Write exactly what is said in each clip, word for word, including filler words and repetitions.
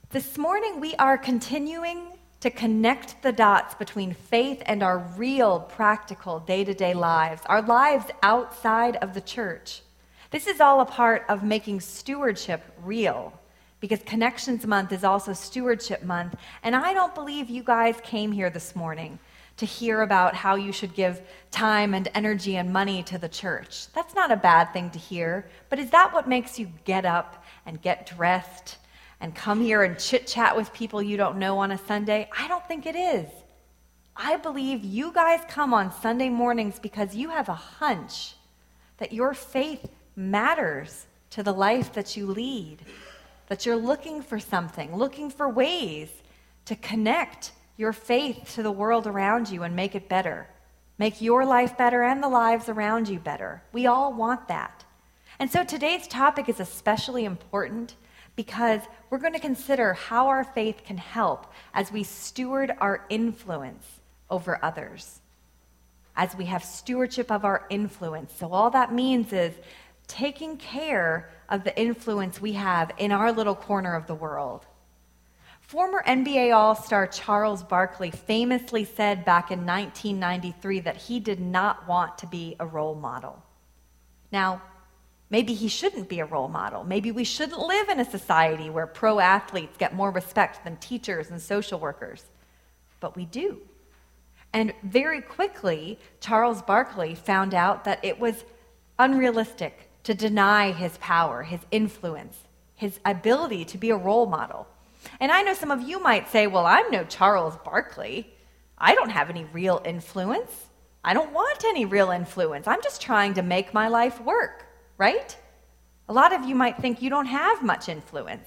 This morning, we are continuing to connect the dots between faith and our real, practical, day-to-day lives, our lives outside of the church. This is all a part of making stewardship real, because Connections Month is also Stewardship Month, and I don't believe you guys came here this morning to hear about how you should give time and energy and money to the church. That's not a bad thing to hear, but is that what makes you get up and get dressed and come here and chit-chat with people you don't know on a Sunday? I don't think it is. I believe you guys come on Sunday mornings because you have a hunch that your faith matters to the life that you lead, that you're looking for something, looking for ways to connect your faith to the world around you and make it better, make your life better and the lives around you better. We all want that. And so today's topic is especially important because we're going to consider how our faith can help as we steward our influence over others, as we have stewardship of our influence. So all that means is taking care of the influence we have in our little corner of the world. Former N B A All-Star Charles Barkley famously said back in nineteen ninety-three that he did not want to be a role model. Now, maybe he shouldn't be a role model. Maybe we shouldn't live in a society where pro athletes get more respect than teachers and social workers. But we do. And very quickly, Charles Barkley found out that it was unrealistic to deny his power, his influence, his ability to be a role model. And I know some of you might say, well, I'm no Charles Barkley. I don't have any real influence. I don't want any real influence. I'm just trying to make my life work. Right? A lot of you might think you don't have much influence.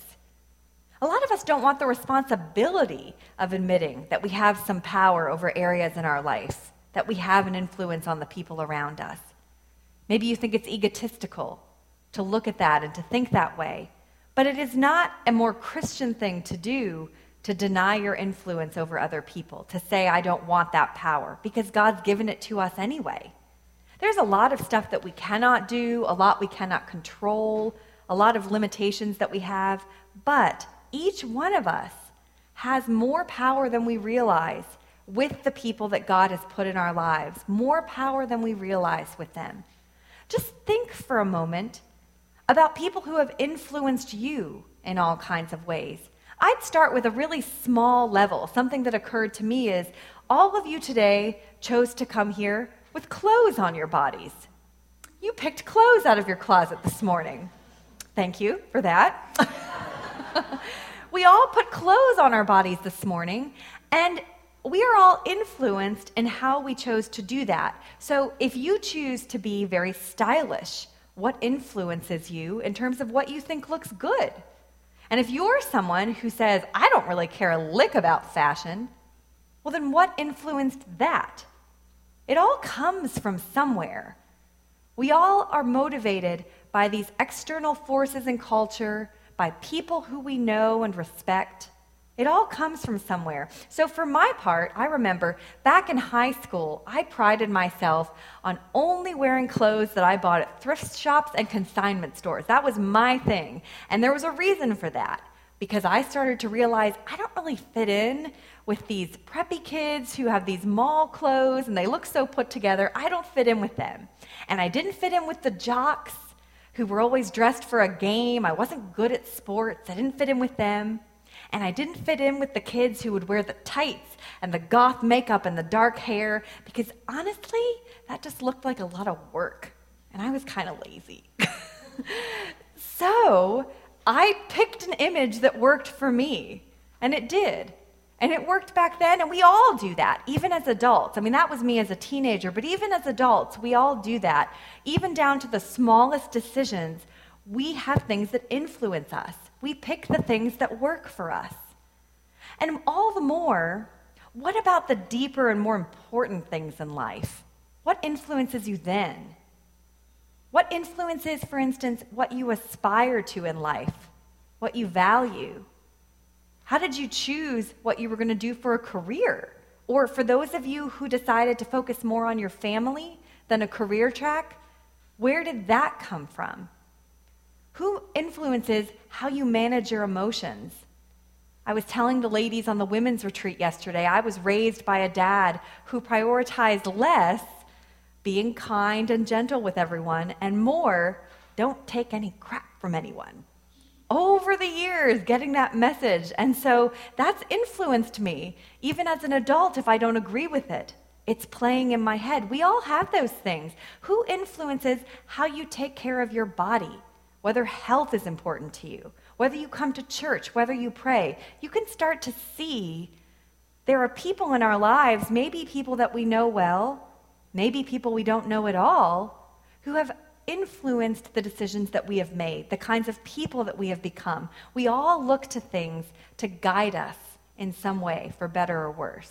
A lot of us don't want the responsibility of admitting that we have some power over areas in our life, that we have an influence on the people around us. Maybe you think it's egotistical to look at that and to think that way, but it is not a more Christian thing to do to deny your influence over other people, to say, I don't want that power, because God's given it to us anyway. There's a lot of stuff that we cannot do, a lot we cannot control, a lot of limitations that we have, but each one of us has more power than we realize with the people that God has put in our lives, more power than we realize with them. Just think for a moment about people who have influenced you in all kinds of ways. I'd start with a really small level. Something that occurred to me is all of you today chose to come here with clothes on your bodies. You picked clothes out of your closet this morning. Thank you for that. We all put clothes on our bodies this morning, and we are all influenced in how we chose to do that. So if you choose to be very stylish, what influences you in terms of what you think looks good? And if you're someone who says, I don't really care a lick about fashion, well, then what influenced that? It all comes from somewhere. We all are motivated by these external forces in culture, by people who we know and respect. It all comes from somewhere. So for my part, I remember back in high school, I prided myself on only wearing clothes that I bought at thrift shops and consignment stores. That was my thing. And there was a reason for that, because I started to realize I don't really fit in with these preppy kids who have these mall clothes and they look so put together. I don't fit in with them. And I didn't fit in with the jocks who were always dressed for a game. I wasn't good at sports. I didn't fit in with them. And I didn't fit in with the kids who would wear the tights and the goth makeup and the dark hair, because honestly, that just looked like a lot of work. And I was kind of lazy. So I picked an image that worked for me, and it did. And it worked back then, and we all do that, even as adults. I mean, that was me as a teenager, but even as adults, we all do that. Even down to the smallest decisions, we have things that influence us. We pick the things that work for us. And all the more, what about the deeper and more important things in life? What influences you then? What influences, for instance, what you aspire to in life, what you value? How did you choose what you were going to do for a career? Or for those of you who decided to focus more on your family than a career track, where did that come from? Who influences how you manage your emotions? I was telling the ladies on the women's retreat yesterday, I was raised by a dad who prioritized less being kind and gentle with everyone, and more, don't take any crap from anyone. Over the years, getting that message. And so that's influenced me, even as an adult, if I don't agree with it. It's playing in my head. We all have those things. Who influences how you take care of your body? Whether health is important to you, whether you come to church, whether you pray. You can start to see there are people in our lives, maybe people that we know well, maybe people we don't know at all, who have influenced the decisions that we have made, the kinds of people that we have become. We all look to things to guide us in some way, for better or worse.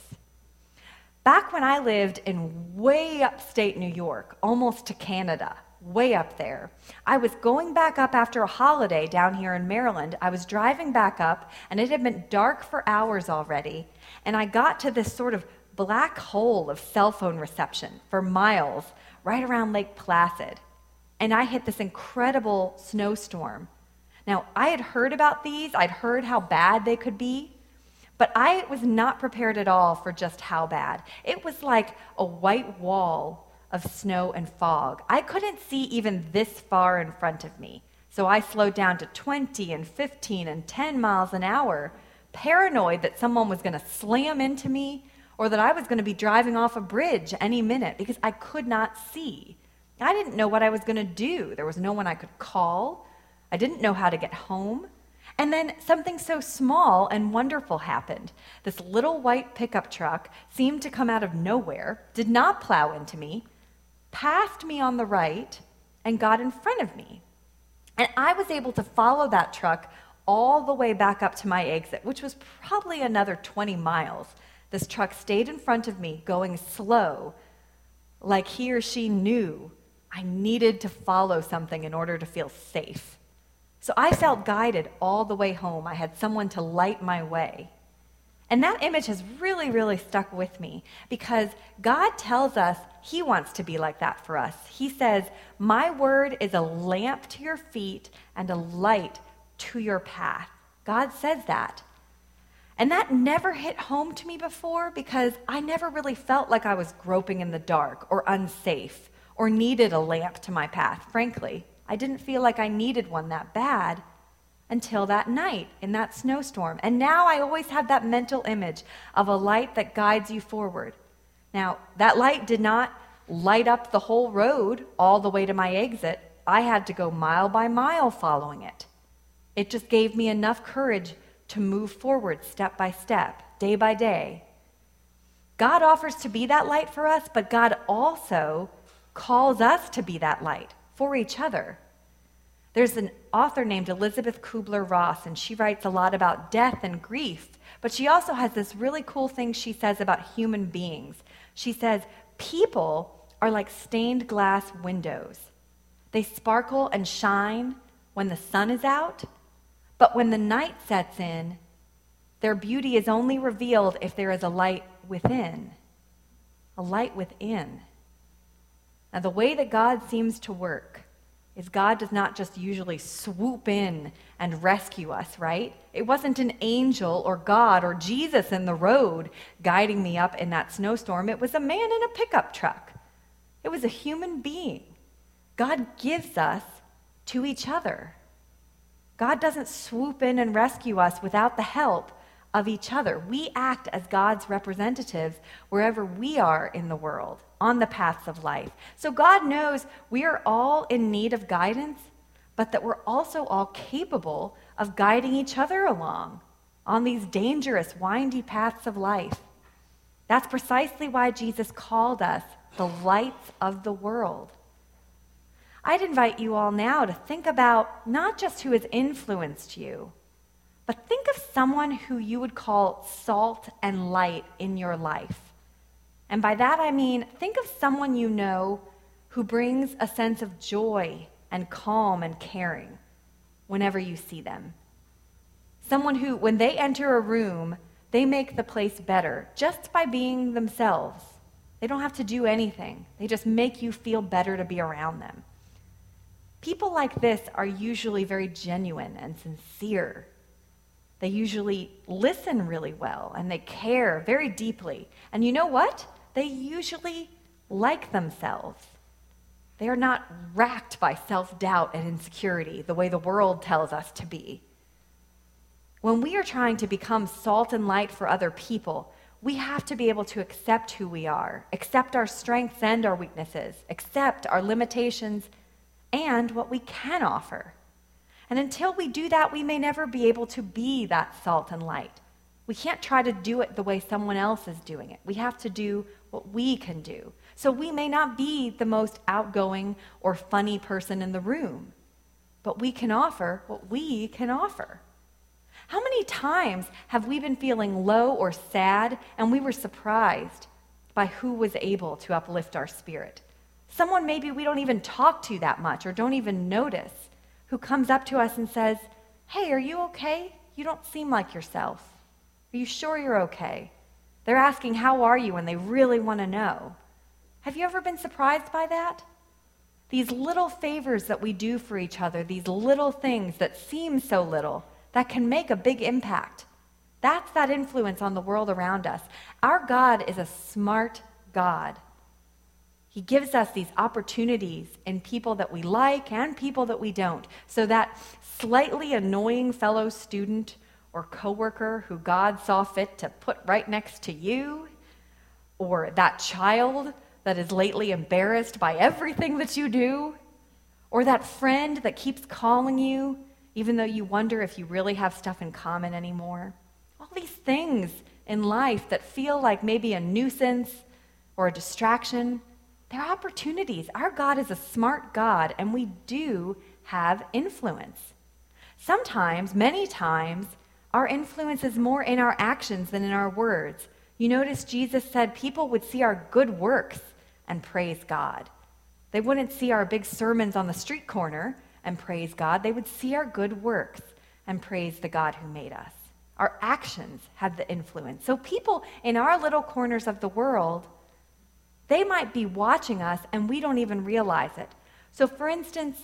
Back when I lived in way upstate New York, almost to Canada, way up there, I was going back up after a holiday down here in Maryland. I was driving back up, and it had been dark for hours already, and I got to this sort of black hole of cell phone reception for miles right around Lake Placid. And I hit this incredible snowstorm. Now, I had heard about these. I'd heard how bad they could be, but I was not prepared at all for just how bad. It was like a white wall of snow and fog. I couldn't see even this far in front of me. So I slowed down to twenty and fifteen and ten miles an hour, paranoid that someone was going to slam into me or that I was going to be driving off a bridge any minute because I could not see. I didn't know what I was going to do. There was no one I could call. I didn't know how to get home. And then something so small and wonderful happened. This little white pickup truck seemed to come out of nowhere, did not plow into me, passed me on the right, and got in front of me. And I was able to follow that truck all the way back up to my exit, which was probably another twenty miles. This truck stayed in front of me, going slow, like he or she knew I needed to follow something in order to feel safe. So I felt guided all the way home. I had someone to light my way. And that image has really, really stuck with me because God tells us he wants to be like that for us. He says, my word is a lamp to your feet and a light to your path. God says that. And that never hit home to me before because I never really felt like I was groping in the dark or unsafe or needed a lamp to my path. Frankly, I didn't feel like I needed one that bad until that night in that snowstorm. And now I always have that mental image of a light that guides you forward. Now, that light did not light up the whole road all the way to my exit. I had to go mile by mile following it. It just gave me enough courage to move forward step by step, day by day. God offers to be that light for us, but God also calls us to be that light for each other. There's an author named Elizabeth Kubler-Ross, and she writes a lot about death and grief, but she also has this really cool thing she says about human beings. She says, people are like stained glass windows. They sparkle and shine when the sun is out, but when the night sets in, their beauty is only revealed if there is a light within. A light within. Now, the way that God seems to work is God does not just usually swoop in and rescue us, right? It wasn't an angel or God or Jesus in the road guiding me up in that snowstorm. It was a man in a pickup truck. It was a human being. God gives us to each other. God doesn't swoop in and rescue us without the help of each other. We act as God's representatives wherever we are in the world, on the paths of life. So God knows we are all in need of guidance, but that we're also all capable of guiding each other along on these dangerous, windy paths of life. That's precisely why Jesus called us the lights of the world. I'd invite you all now to think about not just who has influenced you, but think of someone who you would call salt and light in your life. And by that I mean, think of someone you know who brings a sense of joy and calm and caring whenever you see them. Someone who, when they enter a room, they make the place better just by being themselves. They don't have to do anything. They just make you feel better to be around them. People like this are usually very genuine and sincere. They usually listen really well, and they care very deeply. And you know what? They usually like themselves. They are not racked by self-doubt and insecurity the way the world tells us to be. When we are trying to become salt and light for other people, we have to be able to accept who we are, accept our strengths and our weaknesses, accept our limitations and what we can offer. And until we do that, we may never be able to be that salt and light. We can't try to do it the way someone else is doing it. We have to do what we can do. So we may not be the most outgoing or funny person in the room, but we can offer what we can offer. How many times have we been feeling low or sad and we were surprised by who was able to uplift our spirit? Someone maybe we don't even talk to that much or don't even notice, who comes up to us and says, "Hey, are you okay? You don't seem like yourself. Are you sure you're okay?" They're asking, "How are you?" and they really want to know. Have you ever been surprised by that? These little favors that we do for each other, these little things that seem so little, that can make a big impact. That's that influence on the world around us. Our God is a smart God. He gives us these opportunities in people that we like and people that we don't. So that slightly annoying fellow student or coworker who God saw fit to put right next to you, or that child that is lately embarrassed by everything that you do, or that friend that keeps calling you even though you wonder if you really have stuff in common anymore. All these things in life that feel like maybe a nuisance or a distraction, they're opportunities. Our God is a smart God, and we do have influence. Sometimes, many times, our influence is more in our actions than in our words. You notice Jesus said people would see our good works and praise God. They wouldn't see our big sermons on the street corner and praise God. They would see our good works and praise the God who made us. Our actions have the influence. So people in our little corners of the world, they might be watching us and we don't even realize it. So for instance,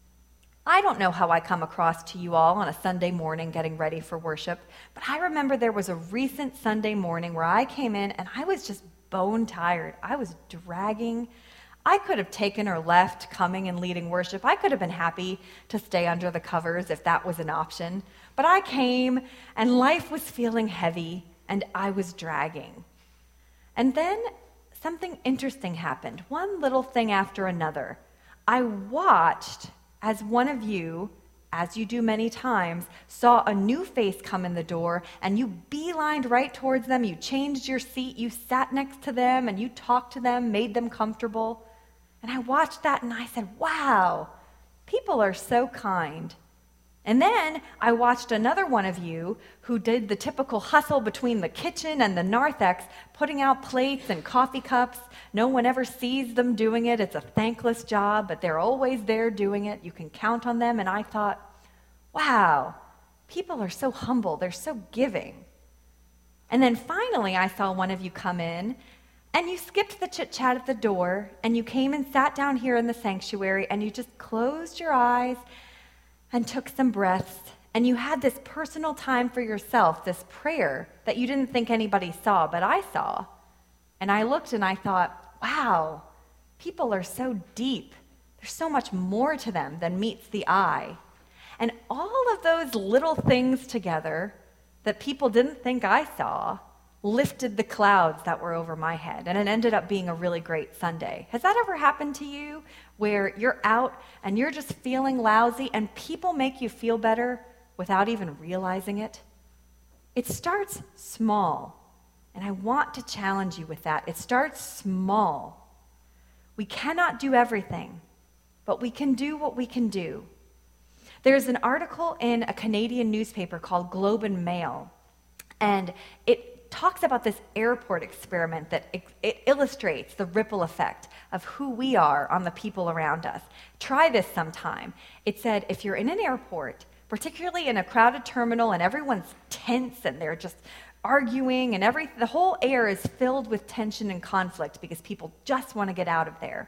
I don't know how I come across to you all on a Sunday morning getting ready for worship, but I remember there was a recent Sunday morning where I came in and I was just bone tired. I was dragging. I could have taken or left coming and leading worship. I could have been happy to stay under the covers if that was an option. But I came and life was feeling heavy and I was dragging. And then something interesting happened, one little thing after another. I watched as one of you, as you do many times, saw a new face come in the door and you beelined right towards them, you changed your seat, you sat next to them and you talked to them, made them comfortable. And I watched that and I said, wow, people are so kind. And then I watched another one of you who did the typical hustle between the kitchen and the narthex, putting out plates and coffee cups. No one ever sees them doing it. It's a thankless job, but they're always there doing it. You can count on them. And I thought, wow, people are so humble. They're so giving. And then finally I saw one of you come in and you skipped the chit-chat at the door and you came and sat down here in the sanctuary and you just closed your eyes and took some breaths, and you had this personal time for yourself, this prayer that you didn't think anybody saw, but I saw. And I looked and I thought, wow, people are so deep. There's so much more to them than meets the eye. And all of those little things together that people didn't think I saw lifted the clouds that were over my head, and it ended up being a really great Sunday. Has that ever happened to you, where you're out and you're just feeling lousy and people make you feel better without even realizing it? It starts small, and I want to challenge you with that. It starts small. We cannot do everything, but we can do what we can do. There's an article in a Canadian newspaper called Globe and Mail, and it talks about this airport experiment that it, it illustrates the ripple effect of who we are on the people around us. Try this sometime. It said, if you're in an airport, particularly in a crowded terminal and everyone's tense and they're just arguing and every, the whole air is filled with tension and conflict because people just want to get out of there,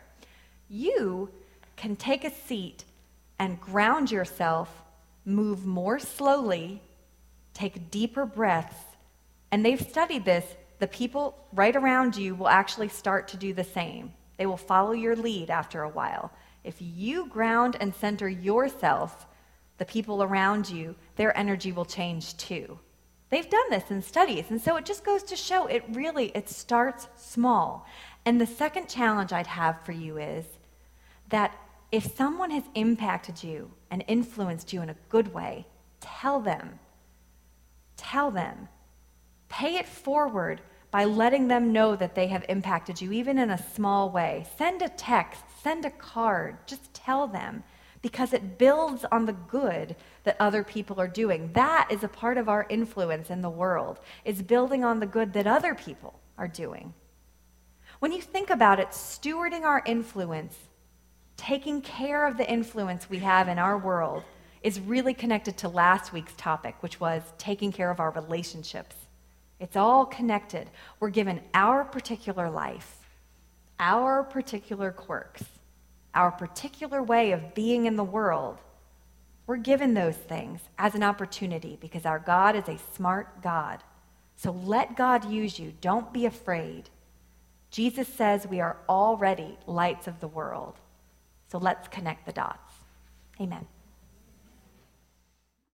you can take a seat and ground yourself, move more slowly, take deeper breaths, and they've studied this. The people right around you will actually start to do the same. They will follow your lead after a while. If you ground and center yourself, the people around you, their energy will change too. They've done this in studies, and so it just goes to show it really, it starts small. And the second challenge I'd have for you is that if someone has impacted you and influenced you in a good way, tell them. Tell them. Pay it forward by letting them know that they have impacted you, even in a small way. Send a text, send a card, just tell them, because it builds on the good that other people are doing. That is a part of our influence in the world, is building on the good that other people are doing. When you think about it, stewarding our influence, taking care of the influence we have in our world, is really connected to last week's topic, which was taking care of our relationships. It's all connected. We're given our particular life, our particular quirks, our particular way of being in the world. We're given those things as an opportunity because our God is a smart God. So let God use you. Don't be afraid. Jesus says we are already lights of the world. So let's connect the dots. Amen.